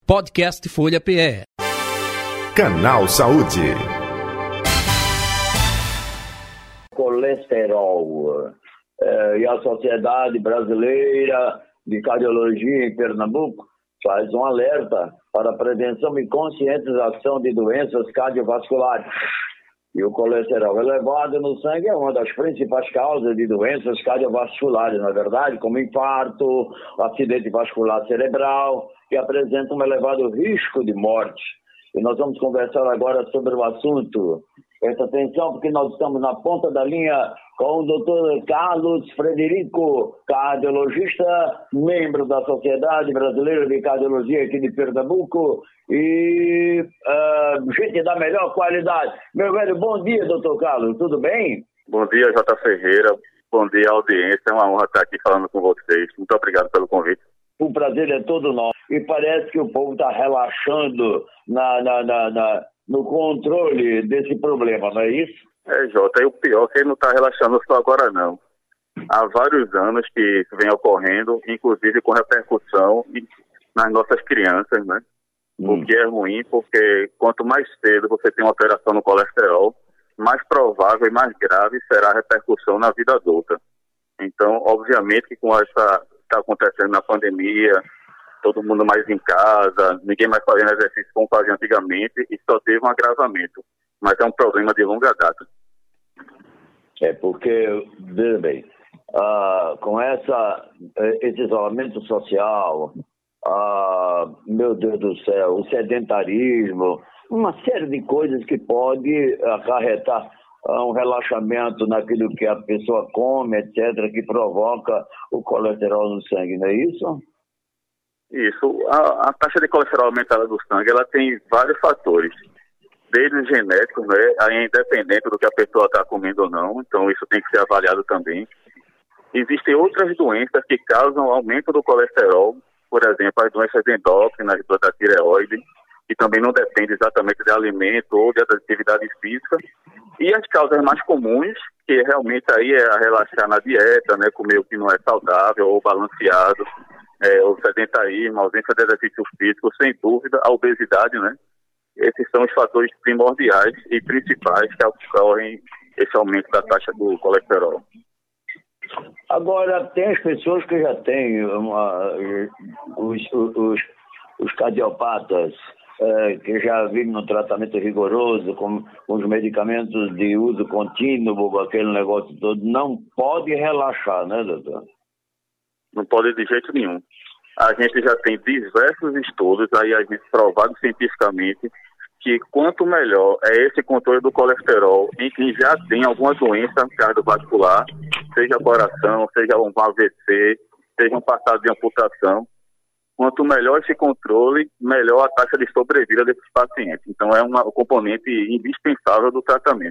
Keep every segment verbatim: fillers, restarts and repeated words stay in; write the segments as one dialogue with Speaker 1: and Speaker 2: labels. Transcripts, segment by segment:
Speaker 1: Podcast Folha P E.
Speaker 2: Canal Saúde.
Speaker 3: Colesterol. É, e a Sociedade Brasileira de Cardiologia em Pernambuco faz um alerta para a prevenção e conscientização de doenças cardiovasculares. E o colesterol elevado no sangue é uma das principais causas de doenças cardiovasculares, na verdade, como infarto, acidente vascular cerebral, que apresentam um elevado risco de morte. E nós vamos conversar agora sobre o assunto. Presta atenção, porque nós estamos na ponta da linha com o doutor Carlos Frederico, cardiologista, membro da Sociedade Brasileira de Cardiologia aqui de Pernambuco e uh, gente da melhor qualidade. Meu velho, bom dia, doutor Carlos, tudo bem?
Speaker 4: Bom dia, J. Ferreira. Bom dia, audiência. É uma honra estar aqui falando com vocês. Muito obrigado pelo convite.
Speaker 3: O prazer é todo nosso. E parece que o povo está relaxando na, na, na, na, no controle desse problema, não é isso?
Speaker 4: É, Jota, e o pior é que ele não está relaxando só agora, não. Há vários anos que isso vem ocorrendo, inclusive com repercussão nas nossas crianças, né? Hum. O que é ruim, porque quanto mais cedo você tem uma alteração no colesterol, mais provável e mais grave será a repercussão na vida adulta. Então, obviamente que com essa está acontecendo na pandemia, todo mundo mais em casa, ninguém mais fazendo exercício como fazia antigamente, e só teve um agravamento. Mas é um problema de longa data.
Speaker 3: É porque, veja bem, uh, com essa, esse isolamento social, uh, meu Deus do céu, o sedentarismo, uma série de coisas que pode acarretar um relaxamento naquilo que a pessoa come, etcétera, que provoca o colesterol no sangue, não é isso?
Speaker 4: Isso. A, a taxa de colesterol aumentada do sangue, ela tem vários fatores. Desde os genéticos, né, aí é independente do que a pessoa está comendo ou não, então isso tem que ser avaliado também. Existem outras doenças que causam aumento do colesterol, por exemplo, as doenças endócrinas da tireoide, que também não depende exatamente de alimento ou de atividade física. E as causas mais comuns, que realmente aí é a relaxar na dieta, né, comer o que não é saudável ou balanceado, é, o sedentarismo, a ausência de exercício físico, sem dúvida, a obesidade, né? Esses são os fatores primordiais e principais que ocorrem esse aumento da taxa do colesterol.
Speaker 3: Agora, tem as pessoas que já têm uma, os, os, os cardiopatas, é, que já vivem no tratamento rigoroso, com, com os medicamentos de uso contínuo, aquele negócio todo, não pode relaxar, né, doutor?
Speaker 4: Não pode de jeito nenhum. A gente já tem diversos estudos, aí a gente provado cientificamente, que quanto melhor é esse controle do colesterol em quem já tem alguma doença cardiovascular, seja coração, seja um A V C, seja um passado de amputação, quanto melhor esse controle, melhor a taxa de sobrevida desses pacientes. Então é uma, um componente indispensável do tratamento.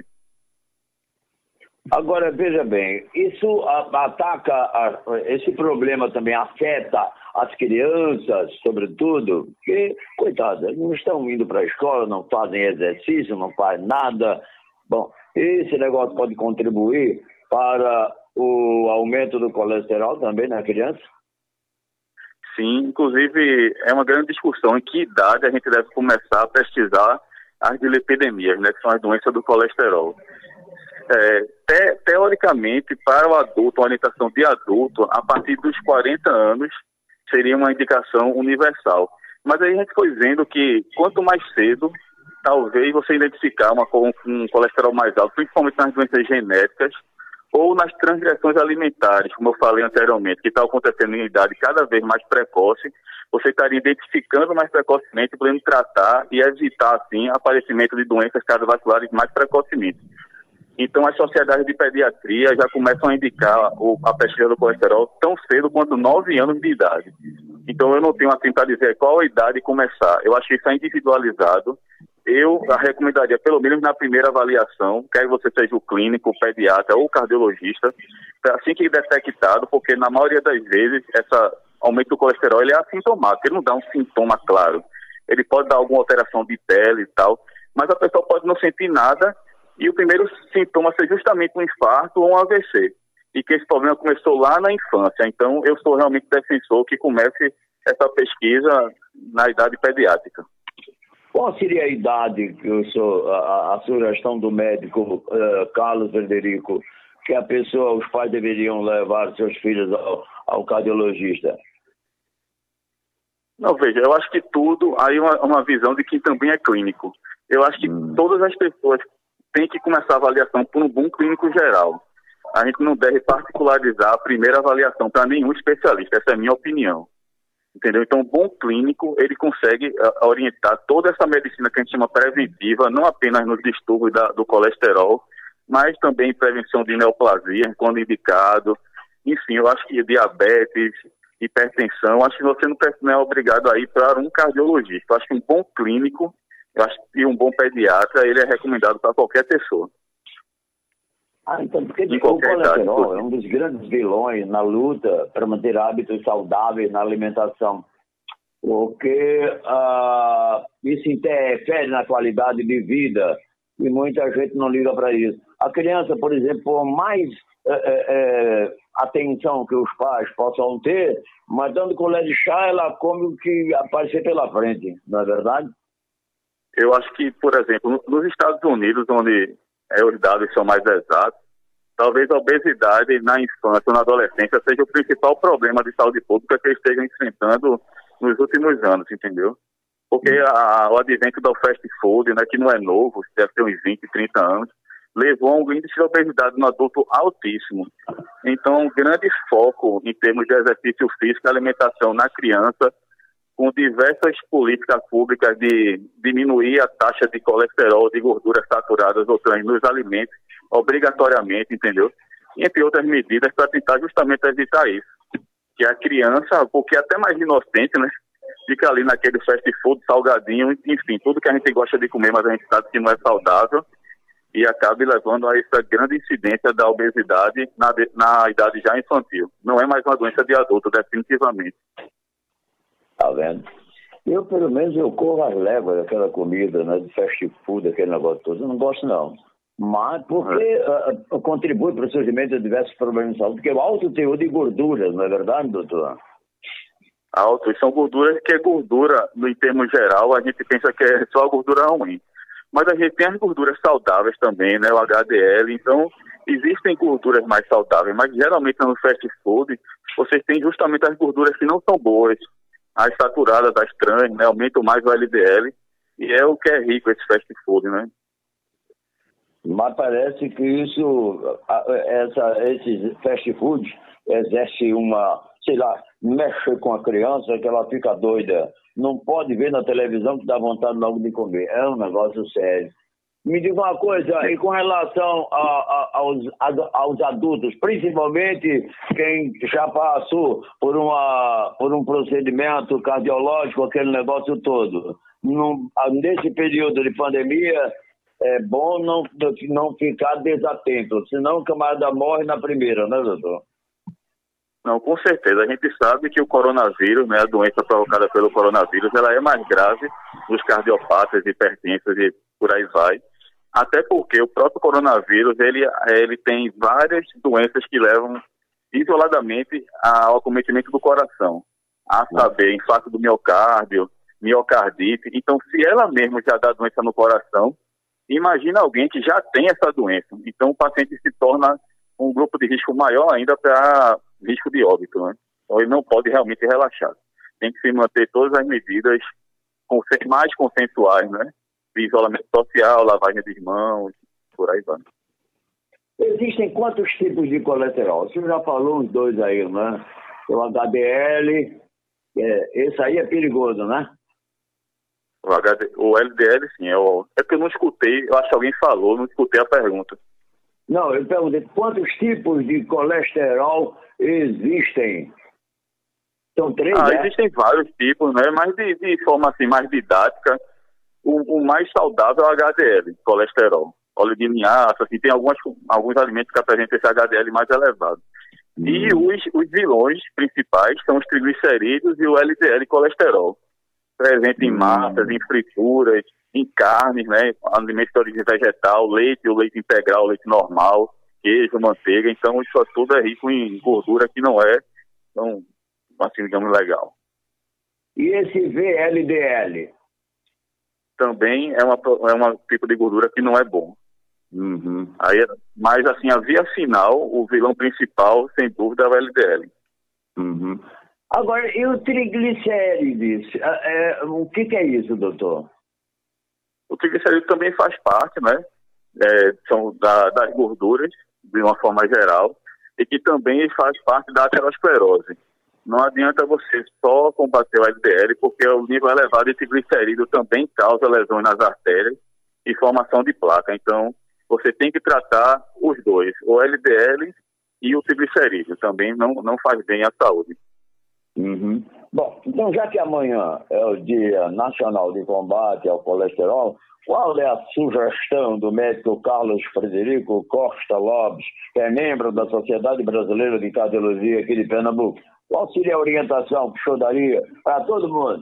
Speaker 3: Agora, veja bem, isso ataca, a, esse problema também afeta as crianças, sobretudo, que, coitadas, não estão indo para a escola, não fazem exercício, não fazem nada. Bom, esse negócio pode contribuir para o aumento do colesterol também na criança?
Speaker 4: Sim, inclusive é uma grande discussão em que idade a gente deve começar a pesquisar as dilipidemias, né, que são as doenças do colesterol. É, te, teoricamente, para o adulto, a orientação de adulto, a partir dos quarenta anos, seria uma indicação universal. Mas aí a gente foi vendo que quanto mais cedo, talvez você identificar uma, um colesterol mais alto, principalmente nas doenças genéticas, ou nas transgressões alimentares, como eu falei anteriormente, que está acontecendo em idade cada vez mais precoce, você estaria identificando mais precocemente, podendo tratar e evitar, assim, o aparecimento de doenças cardiovasculares mais precocemente. Então, as sociedades de pediatria já começam a indicar o, a pesquisa do colesterol tão cedo quanto nove anos de idade. Então, eu não tenho assim para dizer qual a idade começar. Eu acho que isso é individualizado. Eu a recomendaria, pelo menos na primeira avaliação, quer você seja o clínico, o pediatra ou o cardiologista, assim que detectado, porque na maioria das vezes, esse aumento do colesterol ele é assintomático, ele não dá um sintoma claro. Ele pode dar alguma alteração de pele e tal, mas a pessoa pode não sentir nada, e o primeiro sintoma ser justamente um infarto ou um A V C. E que esse problema começou lá na infância. Então, eu sou realmente defensor que comece essa pesquisa na idade pediátrica.
Speaker 3: Qual seria a idade que eu sou, a, a sugestão do médico uh, Carlos Frederico, que a pessoa, os pais deveriam levar seus filhos ao, ao cardiologista?
Speaker 4: Não, veja, eu acho que tudo, aí uma, uma visão de quem também é clínico. Eu acho que hum. todas as pessoas têm que começar a avaliação por um bom clínico geral. A gente não deve particularizar a primeira avaliação para nenhum especialista, essa é a minha opinião. Entendeu? Então, um bom clínico, ele consegue uh, orientar toda essa medicina que a gente chama preventiva, não apenas nos distúrbios da, do colesterol, mas também prevenção de neoplasia, quando indicado. Enfim, eu acho que diabetes, hipertensão, acho que você não é obrigado a ir para um cardiologista. Eu acho que um bom clínico, eu acho que um bom pediatra, ele é recomendado para qualquer pessoa.
Speaker 3: Ah, então, porque o colesterol é um dos grandes vilões na luta para manter hábitos saudáveis na alimentação, porque uh, isso interfere na qualidade de vida e muita gente não liga para isso. A criança, por exemplo, por mais é, é, atenção que os pais possam ter, mas dando colher de chá, ela come o que aparecer pela frente, não é verdade?
Speaker 4: Eu acho que, por exemplo, nos Estados Unidos, onde é, os dados são mais exatos, talvez a obesidade na infância ou na adolescência seja o principal problema de saúde pública que eles estejam enfrentando nos últimos anos, entendeu? Porque a, o advento do fast food, né, que não é novo, deve ter uns vinte, trinta anos, levou a um índice de obesidade no adulto altíssimo. Então, um grande foco em termos de exercício físico e alimentação na criança, com diversas políticas públicas de diminuir a taxa de colesterol, de gorduras saturadas ou trans nos alimentos, obrigatoriamente, entendeu? E entre outras medidas para tentar justamente evitar isso. Que a criança, porque é até mais inocente, né? Fica ali naquele fast food, salgadinho, enfim, tudo que a gente gosta de comer, mas a gente sabe que não é saudável, e acabe levando a essa grande incidência da obesidade na, na idade já infantil. Não é mais uma doença de adulto, definitivamente.
Speaker 3: Tá vendo? Eu, pelo menos, eu corro as léguas daquela comida, né, de fast food, aquele negócio todo. Eu não gosto, não. Mas porque é. uh, contribui para o surgimento de diversos problemas de saúde, porque é o alto teor de gorduras, não é verdade, doutor?
Speaker 4: Alto, e são gorduras que é gordura, em termos geral, a gente pensa que é só a gordura ruim. Mas a gente tem as gorduras saudáveis também, né, o H D L, então existem gorduras mais saudáveis, mas geralmente no fast food, vocês têm justamente as gorduras que não são boas, as saturadas, as trans, né, aumentam mais o L D L, e é o que é rico esse fast food, né?
Speaker 3: Mas parece que isso, essa, esses fast foods exerce uma, sei lá, mexe com a criança que ela fica doida. Não pode ver na televisão que dá vontade logo de comer. É um negócio sério. Me diga uma coisa, e com relação a, a, aos, a, aos adultos, principalmente quem já passou por, uma, por um procedimento cardiológico, aquele negócio todo, num, nesse período de pandemia, é bom não, não ficar desatento, senão o camarada morre na primeira, né, doutor?
Speaker 4: Não, com certeza. A gente sabe que o coronavírus, né, a doença provocada pelo coronavírus, ela é mais grave nos cardiopatas, hipertensos e por aí vai. Até porque o próprio coronavírus, ele, ele tem várias doenças que levam isoladamente ao acometimento do coração. A saber, infarto do miocárdio, miocardite. Então, se ela mesmo já dá doença no coração, imagina alguém que já tem essa doença. Então, o paciente se torna um grupo de risco maior ainda para risco de óbito, né? Então, ele não pode realmente relaxar. Tem que se manter todas as medidas mais consensuais, né? De isolamento social, lavagem de mãos, por aí vai.
Speaker 3: Existem quantos tipos de colesterol? O senhor já falou uns dois aí, né? O H D L, é, esse aí é perigoso, né?
Speaker 4: O, H D, o L D L, sim. É, o, é que eu não escutei, eu acho que alguém falou, não escutei a pergunta.
Speaker 3: Não, eu perguntei quantos tipos de colesterol existem? São três,
Speaker 4: Ah,
Speaker 3: né?
Speaker 4: Existem vários tipos, né? Mas de, de forma assim, mais didática, o, o mais saudável é o H D L, colesterol. Óleo de linhaça, assim, tem algumas, alguns alimentos que apresentam esse H D L mais elevado. Hum. E os, os vilões principais são os triglicerídeos e o L D L colesterol. Presente em massas, em frituras, em carnes, né? Alimentos de origem vegetal, leite, o leite integral, o leite normal, queijo, manteiga. Então, isso tudo é rico em gordura que não é, então, assim, digamos, legal.
Speaker 3: E esse V L D L?
Speaker 4: Também é uma, é uma tipo de gordura que não é bom.
Speaker 3: Uhum.
Speaker 4: Aí, mas assim, a via final, o vilão principal, sem dúvida, é o L D L.
Speaker 3: Uhum. Agora, e o triglicérides? É, é, o que, que é isso, doutor?
Speaker 4: O triglicerídeo também faz parte, né? É, são da, das gorduras, de uma forma geral, e que também faz parte da aterosclerose. Não adianta você só combater o L D L, porque o nível elevado de triglicerídeo também causa lesões nas artérias e formação de placa. Então, você tem que tratar os dois, o L D L e o triglicerídeo. Também não, não faz bem à saúde.
Speaker 3: Uhum. Bom, então já que amanhã é o Dia Nacional de Combate ao Colesterol, qual é a sugestão do médico Carlos Frederico Costa Lopes, que é membro da Sociedade Brasileira de Cardiologia aqui de Pernambuco? Qual seria a orientação que o senhor daria para todo mundo?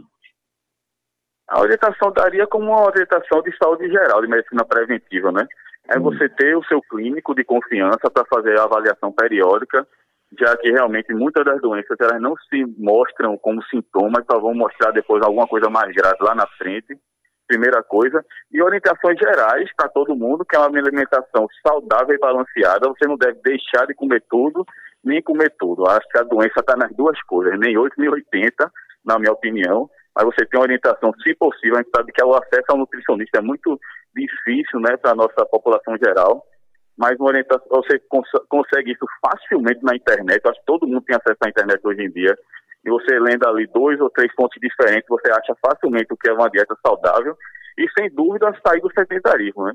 Speaker 4: A orientação daria como uma orientação de saúde geral, de medicina preventiva, né? É você ter o seu clínico de confiança para fazer a avaliação periódica, já que realmente muitas das doenças elas não se mostram como sintomas, só vão mostrar depois alguma coisa mais grave lá na frente, primeira coisa. E orientações gerais para todo mundo, que é uma alimentação saudável e balanceada. Você não deve deixar de comer tudo, nem comer tudo. Acho que a doença está nas duas coisas, nem oito nem oitenta, na minha opinião. Mas você tem uma orientação, se possível, a gente sabe que o acesso ao nutricionista é muito difícil, né, para a nossa população geral. Mas uma orientação, você cons consegue isso facilmente na internet. Eu acho que todo mundo tem acesso à internet hoje em dia. E você lendo ali dois ou três pontos diferentes, você acha facilmente o que é uma dieta saudável. E sem dúvida sair do sedentarismo, né?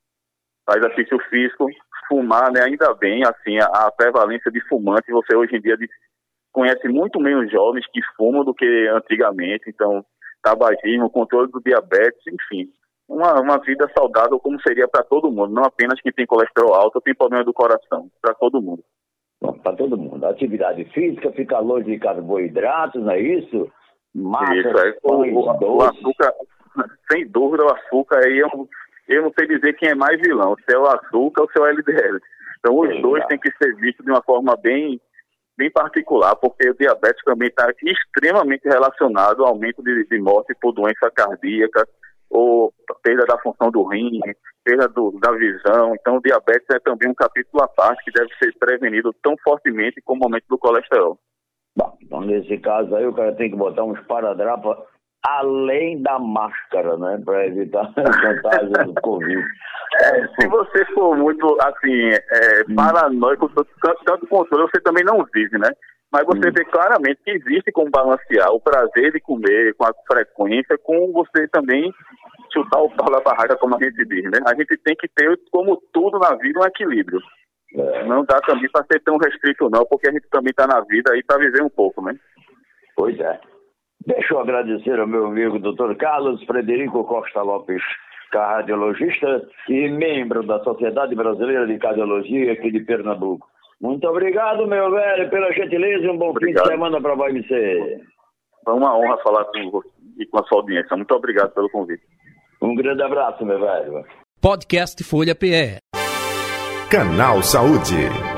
Speaker 4: Faz exercício físico, fumar, né? Ainda bem, assim, a, a prevalência de fumantes, você hoje em dia de, conhece muito menos jovens que fumam do que antigamente. Então, tabagismo, controle do diabetes, enfim. Uma, uma vida saudável como seria para todo mundo, não apenas quem tem colesterol alto ou tem problema do coração, para todo mundo.
Speaker 3: Para todo mundo. Atividade física, ficar longe de carboidratos, não é isso? Massa,
Speaker 4: isso, é. O, o, o açúcar, sem dúvida, o açúcar aí, eu, eu não sei dizer quem é mais vilão, se é o açúcar ou se é o L D L. Então, os Sim, dois tá. têm que ser vistos de uma forma bem, bem particular, porque o diabetes também está extremamente relacionado ao aumento de, de morte por doença cardíaca, ou perda da função do rim, perda do, da visão. Então o diabetes é também um capítulo à parte que deve ser prevenido tão fortemente como o aumento do colesterol.
Speaker 3: Bom, então nesse caso aí o cara tem que botar uns paradrapas além da máscara, né, para evitar a contágio do Covid.
Speaker 4: É, se você for muito, assim, é, hum. paranoico, tanto controle, você também não vive, né? Mas você hum. vê claramente que existe como balancear o prazer de comer com a frequência, com você também chutar o pau da barraca, como a gente diz, né? A gente tem que ter, como tudo na vida, um equilíbrio. É. Não dá também para ser tão restrito, não, porque a gente também está na vida aí para viver um pouco, né?
Speaker 3: Pois é. Deixa eu agradecer ao meu amigo doutor Carlos Frederico Costa Lopes, cardiologista e membro da Sociedade Brasileira de Cardiologia aqui de Pernambuco. Muito obrigado, meu velho, pela gentileza e um bom obrigado. Fim de semana para você.
Speaker 4: Foi uma honra falar com você e com a sua audiência. Muito obrigado pelo convite.
Speaker 3: Um grande abraço, meu velho.
Speaker 1: Podcast Folha P E.
Speaker 2: Canal Saúde.